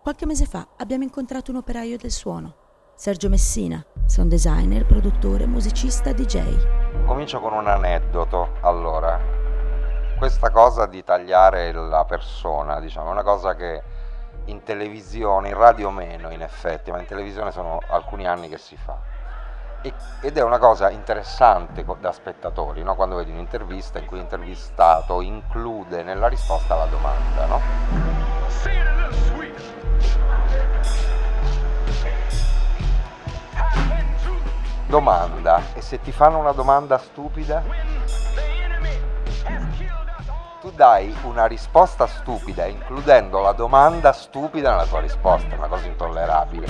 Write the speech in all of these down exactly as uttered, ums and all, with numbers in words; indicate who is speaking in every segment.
Speaker 1: Qualche mese fa abbiamo incontrato un operaio del suono, Sergio Messina, sound designer, produttore, musicista, D J.
Speaker 2: Comincio con un aneddoto. Allora, questa cosa di tagliare la persona, diciamo, è una cosa che in televisione, in radio meno in effetti, ma in televisione sono alcuni anni che si fa. E, ed è una cosa interessante da spettatori, no? Quando vedi un'intervista in cui l'intervistato include nella risposta la domanda, no? Domanda, e se ti fanno una domanda stupida? Tu dai una risposta stupida includendo la domanda stupida nella tua risposta, è una cosa intollerabile.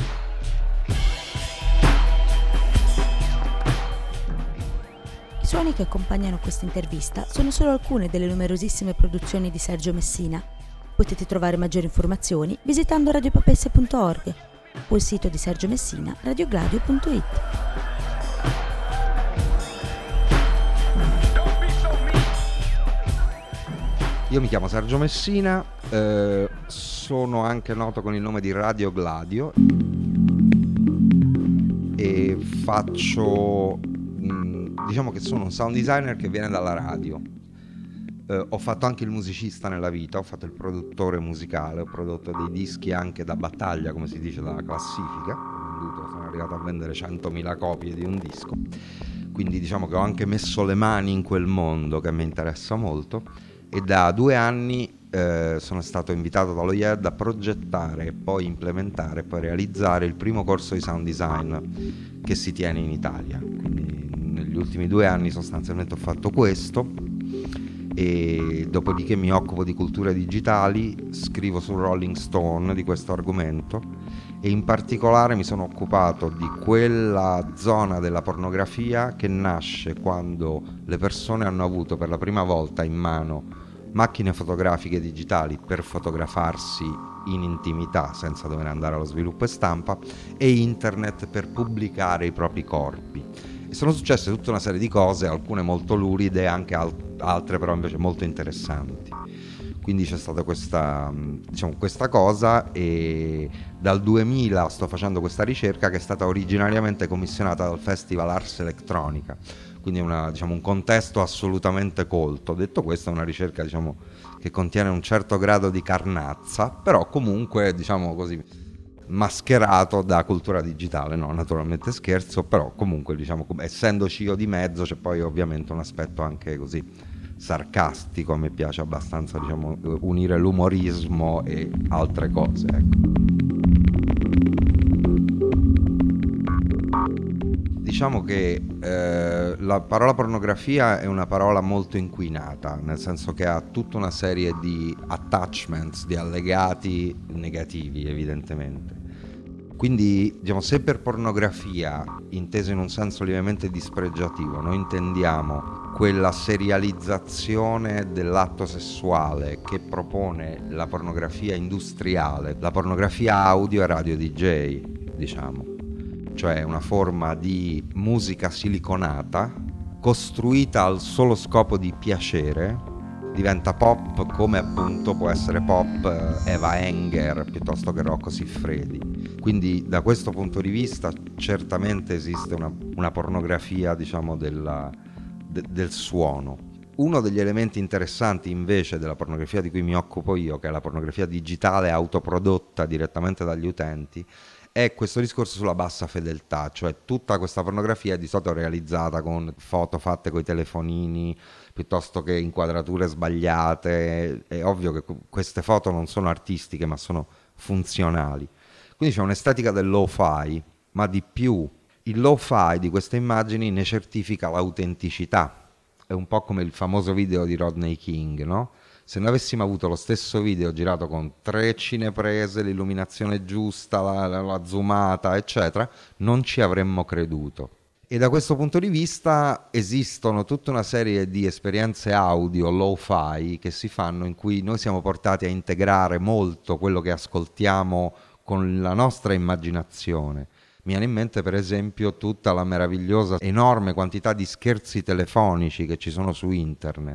Speaker 1: I suoni che accompagnano questa intervista sono solo alcune delle numerosissime produzioni di Sergio Messina. Potete trovare maggiori informazioni visitando radiopapesse punto org o il sito di Sergio Messina, radiogladio punto it.
Speaker 2: Io mi chiamo Sergio Messina, eh, sono anche noto con il nome di Radio Gladio e faccio, mh, diciamo che sono un sound designer che viene dalla radio. Eh, ho fatto anche il musicista nella vita, ho fatto il produttore musicale, ho prodotto dei dischi anche da battaglia, come si dice, dalla classifica. Ho venduto, sono arrivato a vendere centomila copie di un disco, quindi diciamo che ho anche messo le mani in quel mondo che mi interessa molto. E da due anni eh, sono stato invitato dallo I E D a progettare, poi implementare e poi realizzare il primo corso di sound design che si tiene in Italia. Quindi negli ultimi due anni sostanzialmente ho fatto questo e dopodiché mi occupo di culture digitali, scrivo su Rolling Stone di questo argomento e in particolare mi sono occupato di quella zona della pornografia che nasce quando le persone hanno avuto per la prima volta in mano macchine fotografiche digitali per fotografarsi in intimità senza dover andare allo sviluppo e stampa e internet per pubblicare i propri corpi. E sono successe tutta una serie di cose, alcune molto luride, anche alt- altre però invece molto interessanti. Quindi c'è stata questa, diciamo, questa cosa e dal duemila sto facendo questa ricerca che è stata originariamente commissionata dal Festival Ars Electronica, quindi una, diciamo, un contesto assolutamente colto. Detto questo, è una ricerca, diciamo, che contiene un certo grado di carnazza, però comunque, diciamo così, mascherato da cultura digitale, no, naturalmente scherzo, però comunque, diciamo, essendoci io di mezzo c'è poi ovviamente un aspetto anche così sarcastico. A me piace abbastanza, diciamo, unire l'umorismo e altre cose, ecco. Diciamo che eh, la parola pornografia è una parola molto inquinata, nel senso che ha tutta una serie di attachments, di allegati negativi evidentemente. Quindi, diciamo, se per pornografia, inteso in un senso lievemente dispregiativo, noi intendiamo quella serializzazione dell'atto sessuale che propone la pornografia industriale, la pornografia audio e radio D J, diciamo, cioè una forma di musica siliconata costruita al solo scopo di piacere, diventa pop come appunto può essere pop Eva Enger piuttosto che Rocco Siffredi. Quindi da questo punto di vista certamente esiste una, una pornografia, diciamo, della, de, del suono. Uno degli elementi interessanti invece della pornografia di cui mi occupo io, che è la pornografia digitale autoprodotta direttamente dagli utenti, è questo discorso sulla bassa fedeltà, cioè tutta questa pornografia è di solito realizzata con foto fatte coi telefonini piuttosto che inquadrature sbagliate. È ovvio che queste foto non sono artistiche ma sono funzionali, quindi c'è un'estetica del lo-fi, ma di più il lo-fi di queste immagini ne certifica l'autenticità. È un po' come il famoso video di Rodney King, no? Se noi avessimo avuto lo stesso video girato con tre cineprese, l'illuminazione giusta, la, la, la zoomata, eccetera, non ci avremmo creduto. E da questo punto di vista esistono tutta una serie di esperienze audio lo-fi che si fanno, in cui noi siamo portati a integrare molto quello che ascoltiamo con la nostra immaginazione. Mi viene in mente per esempio tutta la meravigliosa enorme quantità di scherzi telefonici che ci sono su internet,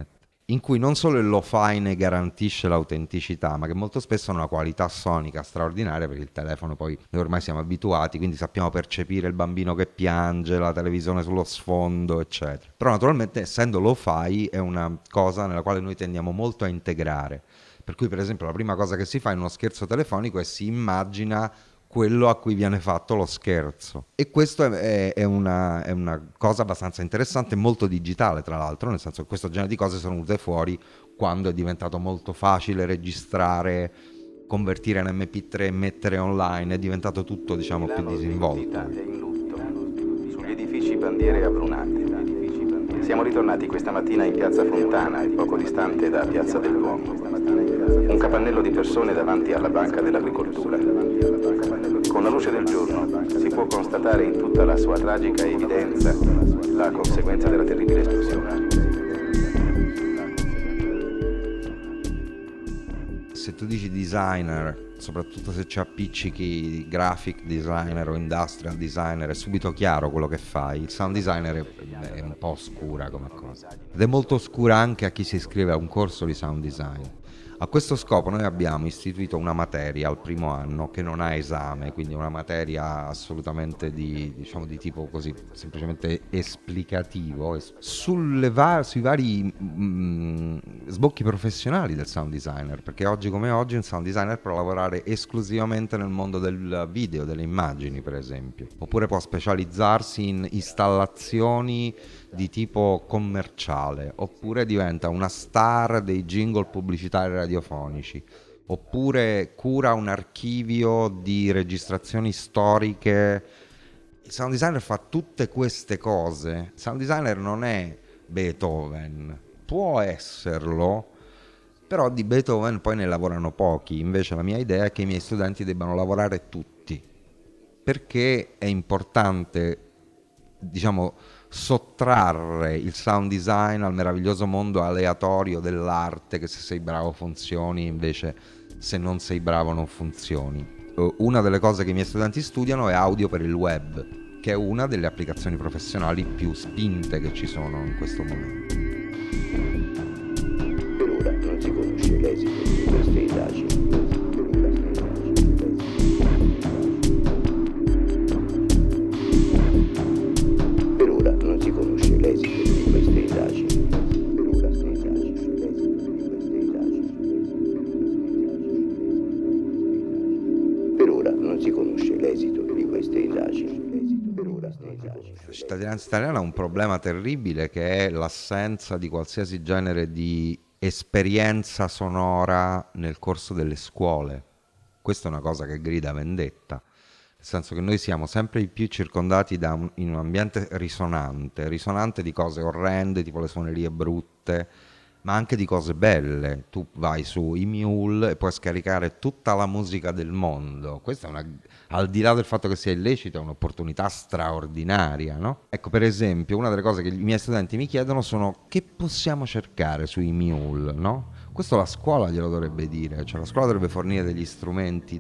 Speaker 2: in cui non solo il lo-fi ne garantisce l'autenticità, ma che molto spesso hanno una qualità sonica straordinaria, perché il telefono poi noi ormai siamo abituati, quindi sappiamo percepire il bambino che piange, la televisione sullo sfondo, eccetera. Però naturalmente, essendo lo-fi, è una cosa nella quale noi tendiamo molto a integrare. Per cui, per esempio, la prima cosa che si fa in uno scherzo telefonico è si immagina quello a cui viene fatto lo scherzo, e questo è, è, è, una, è una cosa abbastanza interessante, molto digitale tra l'altro, nel senso che questo genere di cose sono venute fuori quando è diventato molto facile registrare, convertire in emme pi tre, mettere online, è diventato tutto, diciamo, più disinvolto.
Speaker 3: Sugli edifici bandiere abrunate. Siamo ritornati questa mattina in piazza Fontana, poco distante da piazza del Duomo. Un capannello di persone davanti alla banca dell'agricoltura. Con la luce del giorno si può constatare in tutta la sua tragica evidenza la conseguenza della terribile esplosione.
Speaker 2: Se tu dici designer, soprattutto se ci appiccichi graphic designer o industrial designer, è subito chiaro quello che fai. Il sound designer è, è un po' oscura come cosa, ed è molto oscura anche a chi si iscrive a un corso di sound design. A questo scopo noi abbiamo istituito una materia al primo anno che non ha esame, quindi una materia assolutamente di, diciamo, di tipo così semplicemente esplicativo sulle va- sui vari mh, sbocchi professionali del sound designer, perché oggi come oggi un sound designer può lavorare esclusivamente nel mondo del video, delle immagini per esempio, oppure può specializzarsi in installazioni di tipo commerciale, oppure diventa una star dei jingle pubblicitari radiofonici, oppure cura un archivio di registrazioni storiche. Il sound designer fa tutte queste cose. Il sound designer non è Beethoven, può esserlo, però di Beethoven poi ne lavorano pochi. Invece la mia idea è che i miei studenti debbano lavorare tutti, perché è importante, diciamo, sottrarre il sound design al meraviglioso mondo aleatorio dell'arte, che se sei bravo funzioni, invece se non sei bravo non funzioni. Una delle cose che i miei studenti studiano è audio per il web, che è una delle applicazioni professionali più spinte che ci sono in questo momento.
Speaker 4: Per ora non si conosce l'esito di queste indagini.
Speaker 2: La cittadinanza italiana ha un problema terribile, che è l'assenza di qualsiasi genere di esperienza sonora nel corso delle scuole. Questa è una cosa che grida vendetta, nel senso che noi siamo sempre di più circondati da un, in un ambiente risonante, risonante di cose orrende, tipo le suonerie brutte, ma anche di cose belle. Tu vai su eMule e puoi scaricare tutta la musica del mondo. Questa è una, al di là del fatto che sia illecito, è un'opportunità straordinaria, no? Ecco, per esempio, una delle cose che i miei studenti mi chiedono sono: che possiamo cercare su eMule, no? Questo la scuola glielo dovrebbe dire, cioè la scuola dovrebbe fornire degli strumenti.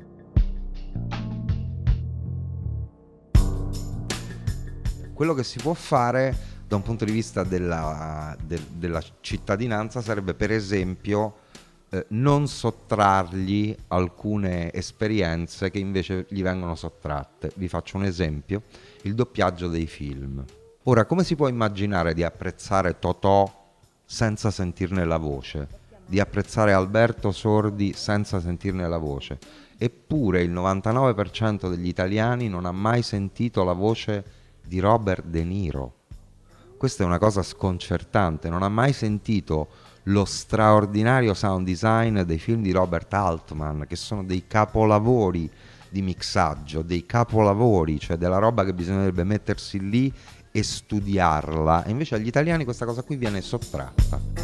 Speaker 2: Quello che si può fare da un punto di vista della, de, della cittadinanza sarebbe, per esempio, eh, non sottrargli alcune esperienze che invece gli vengono sottratte. Vi faccio un esempio: il doppiaggio dei film. Ora, come si può immaginare di apprezzare Totò senza sentirne la voce, di apprezzare Alberto Sordi senza sentirne la voce? Eppure il novantanove per cento degli italiani non ha mai sentito la voce di Robert De Niro. Questa è una cosa sconcertante, non ha mai sentito lo straordinario sound design dei film di Robert Altman, che sono dei capolavori di mixaggio, dei capolavori, cioè della roba che bisognerebbe mettersi lì e studiarla, e invece agli italiani questa cosa qui viene sottratta.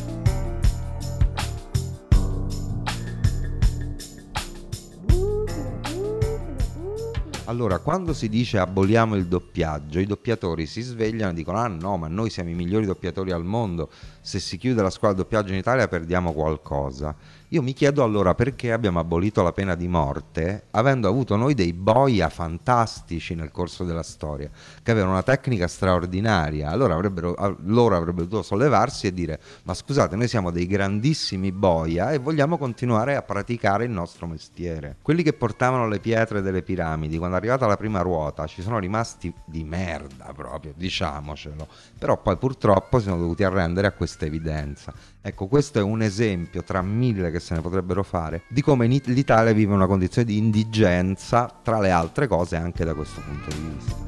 Speaker 2: Allora, quando si dice aboliamo il doppiaggio, i doppiatori si svegliano e dicono: ah no, ma noi siamo i migliori doppiatori al mondo, se si chiude la scuola di doppiaggio in Italia perdiamo qualcosa. Io mi chiedo allora perché abbiamo abolito la pena di morte, avendo avuto noi dei boia fantastici nel corso della storia, che avevano una tecnica straordinaria. Allora avrebbero, loro avrebbero dovuto sollevarsi e dire: ma scusate, noi siamo dei grandissimi boia e vogliamo continuare a praticare il nostro mestiere. Quelli che portavano le pietre delle piramidi, quando è arrivata la prima ruota, ci sono rimasti di merda proprio, diciamocelo, però poi purtroppo si sono dovuti arrendere a questa evidenza. Ecco, questo è un esempio tra mille che se ne potrebbero fare di come l'Italia vive una condizione di indigenza, tra le altre cose anche da questo punto di vista.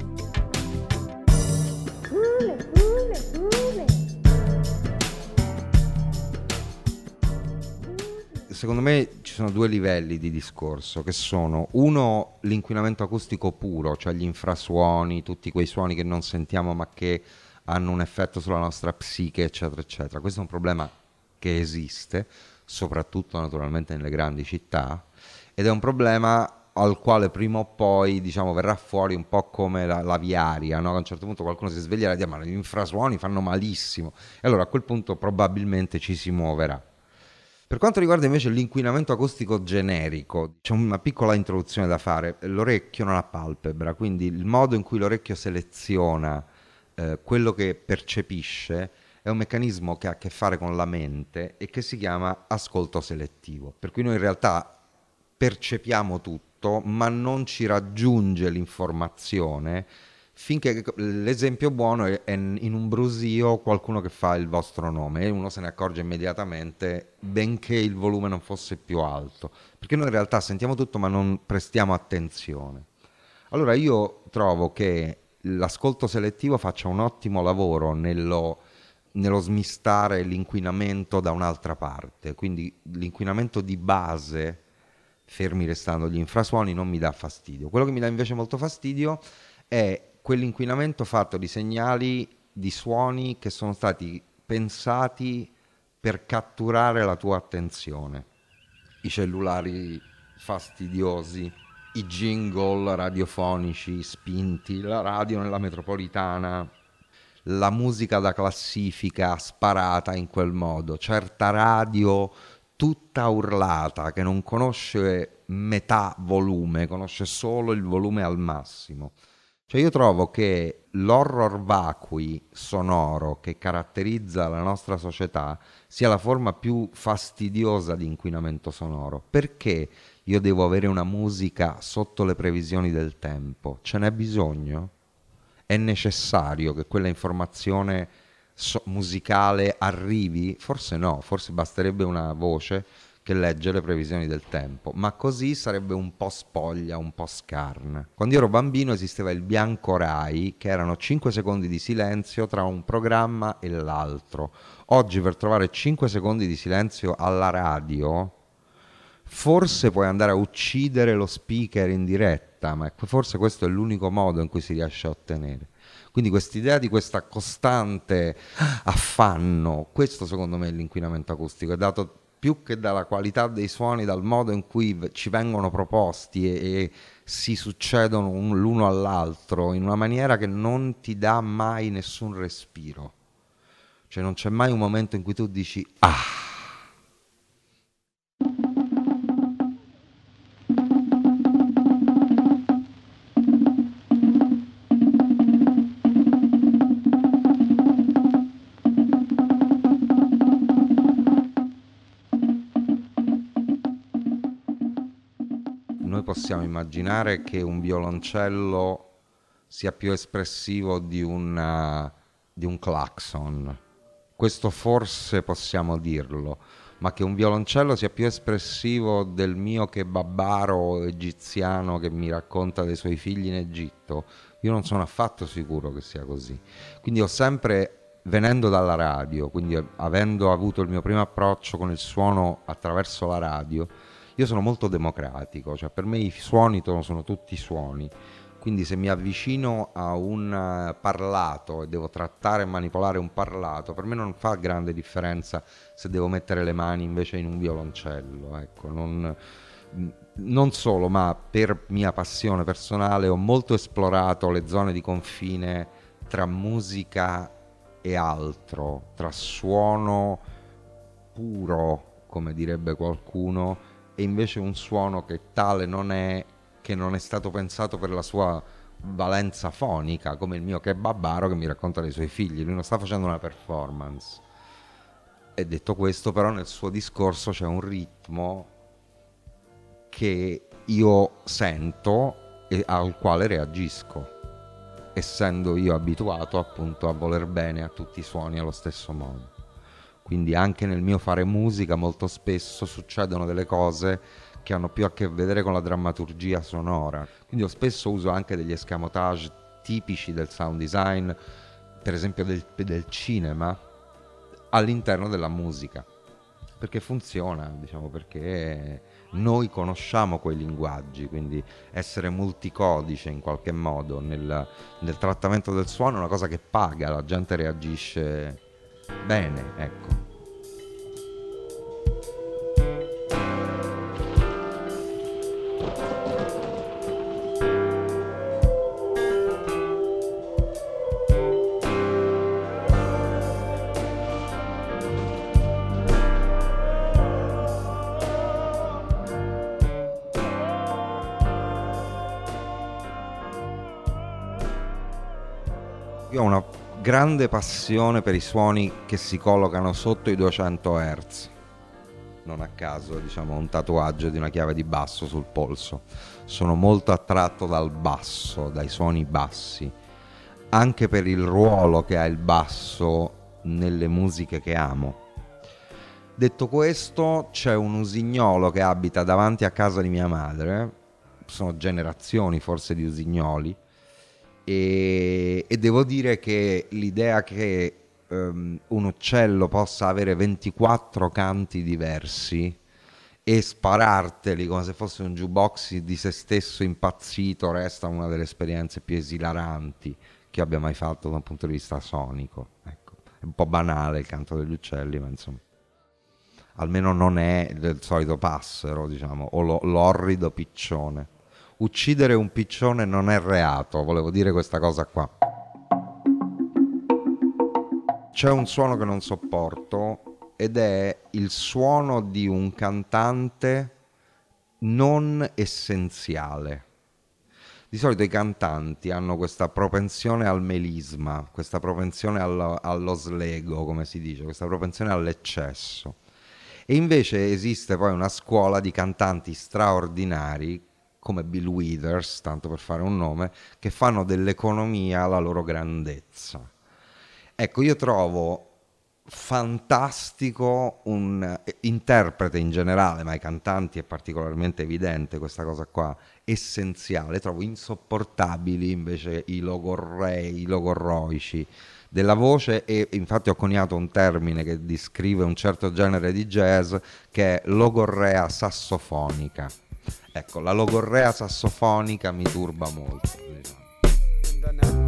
Speaker 2: Secondo me ci sono due livelli di discorso, che sono: uno, l'inquinamento acustico puro, cioè gli infrasuoni, tutti quei suoni che non sentiamo ma che hanno un effetto sulla nostra psiche, eccetera eccetera. Questo è un problema che esiste, soprattutto naturalmente nelle grandi città, ed è un problema al quale prima o poi, diciamo, verrà fuori un po' come la, la viaria, no? A un certo punto qualcuno si sveglierà e dirà: ma gli infrasuoni fanno malissimo, e allora a quel punto probabilmente ci si muoverà. Per quanto riguarda invece l'inquinamento acustico generico, c'è una piccola introduzione da fare. L'orecchio non ha palpebra, quindi il modo in cui l'orecchio seleziona eh, quello che percepisce è un meccanismo che ha a che fare con la mente e che si chiama ascolto selettivo. Per cui noi in realtà percepiamo tutto, ma non ci raggiunge l'informazione finché, l'esempio buono è in un brusio qualcuno che fa il vostro nome e uno se ne accorge immediatamente, benché il volume non fosse più alto, perché noi in realtà sentiamo tutto ma non prestiamo attenzione. Allora io trovo che l'ascolto selettivo faccia un ottimo lavoro nello, nello smistare l'inquinamento da un'altra parte, quindi l'inquinamento di base, fermi restando gli infrasuoni, non mi dà fastidio. Quello che mi dà invece molto fastidio è quell'inquinamento fatto di segnali, di suoni che sono stati pensati per catturare la tua attenzione. I cellulari fastidiosi, i jingle radiofonici spinti, la radio nella metropolitana, la musica da classifica sparata in quel modo, certa radio tutta urlata che non conosce metà volume, conosce solo il volume al massimo. Cioè io trovo che l'horror vacui sonoro che caratterizza la nostra società sia la forma più fastidiosa di inquinamento sonoro. Perché io devo avere una musica sotto le previsioni del tempo? Ce n'è bisogno? È necessario che quella informazione so- musicale arrivi? Forse no, forse basterebbe una voce che legge le previsioni del tempo, ma così sarebbe un po' spoglia, un po' scarna. Quando io ero bambino esisteva il Bianco Rai, che erano cinque secondi di silenzio tra un programma e l'altro. Oggi per trovare cinque secondi di silenzio alla radio, forse puoi andare a uccidere lo speaker in diretta, ma forse questo è l'unico modo in cui si riesce a ottenere. Quindi quest'idea di questa costante affanno, questo secondo me è l'inquinamento acustico, è dato più che dalla qualità dei suoni, dal modo in cui ci vengono proposti e, e si succedono un, l'uno all'altro in una maniera che non ti dà mai nessun respiro. Cioè non c'è mai un momento in cui tu dici ah. Possiamo immaginare che un violoncello sia più espressivo di, una, di un clacson. Questo forse possiamo dirlo, ma che un violoncello sia più espressivo del mio kebabaro egiziano che mi racconta dei suoi figli in Egitto, io non sono affatto sicuro che sia così. Quindi ho sempre, venendo dalla radio, quindi avendo avuto il mio primo approccio con il suono attraverso la radio, io sono molto democratico, cioè per me i suoni sono tutti suoni, quindi se mi avvicino a un parlato e devo trattare e manipolare un parlato, per me non fa grande differenza se devo mettere le mani invece in un violoncello, ecco, non, non solo, ma per mia passione personale ho molto esplorato le zone di confine tra musica e altro, tra suono puro, come direbbe qualcuno, e invece un suono che tale non è, che non è stato pensato per la sua valenza fonica, come il mio kebabaro che mi racconta dei suoi figli. Lui non sta facendo una performance. E detto questo, però, nel suo discorso c'è un ritmo che io sento e al quale reagisco, essendo io abituato appunto a voler bene a tutti i suoni allo stesso modo. Quindi anche nel mio fare musica molto spesso succedono delle cose che hanno più a che vedere con la drammaturgia sonora. Quindi io spesso uso anche degli escamotage tipici del sound design, per esempio del, del cinema, all'interno della musica, perché funziona, diciamo, perché noi conosciamo quei linguaggi, quindi essere multicodice in qualche modo nel, nel trattamento del suono è una cosa che paga, la gente reagisce bene, ecco. Io ho una grande passione per i suoni che si collocano sotto i duecento hertz. Non a caso, diciamo, un tatuaggio di una chiave di basso sul polso. Sono molto attratto dal basso, dai suoni bassi, anche per il ruolo che ha il basso nelle musiche che amo. Detto questo, c'è un usignolo che abita davanti a casa di mia madre, sono generazioni forse di usignoli, E, e devo dire che l'idea che um, un uccello possa avere ventiquattro canti diversi e spararteli come se fosse un jukebox di se stesso impazzito resta una delle esperienze più esilaranti che abbia mai fatto da un punto di vista sonico. Ecco, è un po' banale il canto degli uccelli, ma insomma, almeno non è del solito passero, diciamo, o lo, l'orrido piccione. Uccidere un piccione non è reato, volevo dire questa cosa qua. C'è un suono che non sopporto ed è il suono di un cantante non essenziale. Di solito i cantanti hanno questa propensione al melisma, questa propensione allo, allo slego, come si dice, questa propensione all'eccesso. E invece esiste poi una scuola di cantanti straordinari come Bill Withers, tanto per fare un nome, che fanno dell'economia la loro grandezza. Ecco, io trovo fantastico un interprete in generale, ma ai cantanti è particolarmente evidente questa cosa qua, essenziale. Trovo insopportabili invece i logorrei, i logorroici della voce, e infatti ho coniato un termine che descrive un certo genere di jazz che è logorrea sassofonica. Ecco, la logorrea sassofonica mi turba molto, diciamo.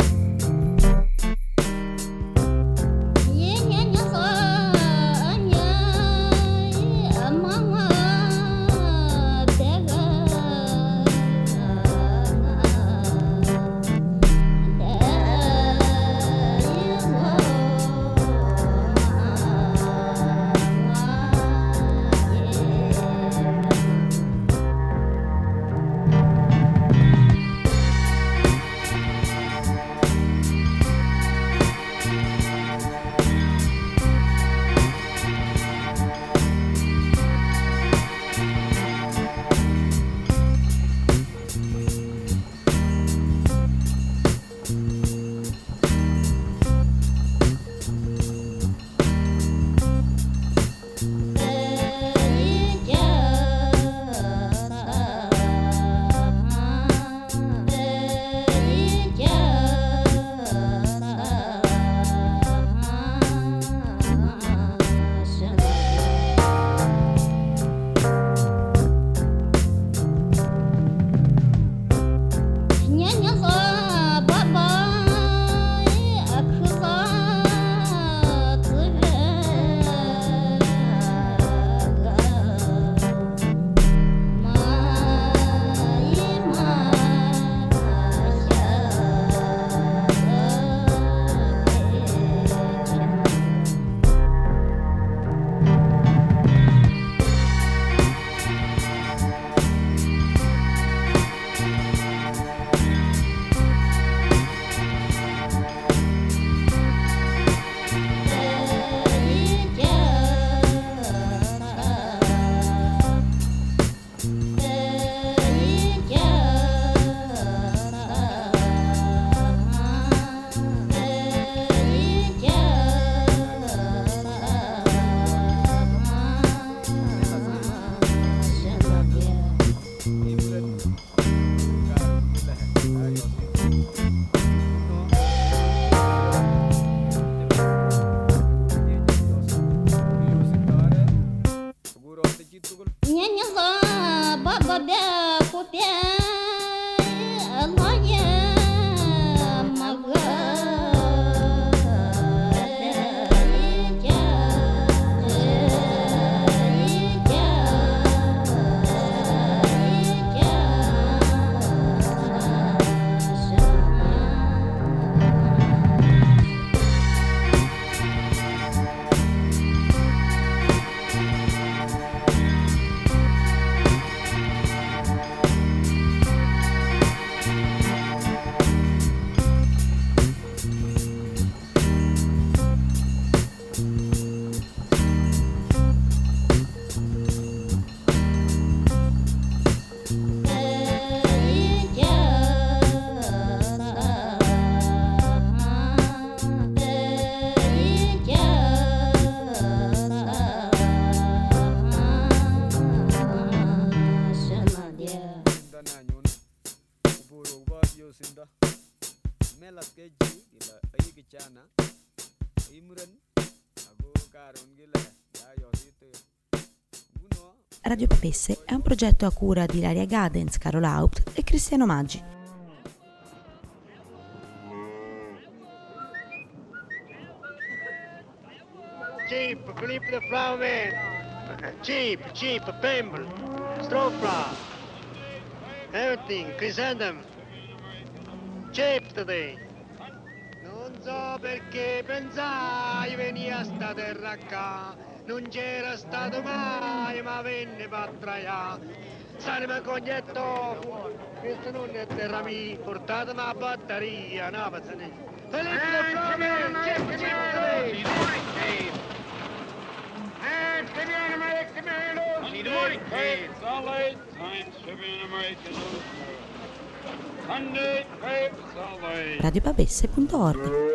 Speaker 5: Yeah.
Speaker 1: Radio Papesse è un progetto a cura di Ilaria Gadens, Carol Haupt e Cristiano Maggi.
Speaker 5: Cheap, Philippe the Flowman. Cheap, cheap, Pemble, Stropra. Everything, Chrysanthemum. Cheap today. Non so perché pensai venia a sta terra qua. Non c'era stato mai, ma venne patraia. Salima cognetto, questo non è terra mia, portatemi a batteria, una pazzania. Philippe the Flowman, cheap, cheap today.
Speaker 6: And Simeon American News. Good morning, Cape. Solid. Times Simeon American News. Sunday, Cape, solid.
Speaker 1: radio papesse punto org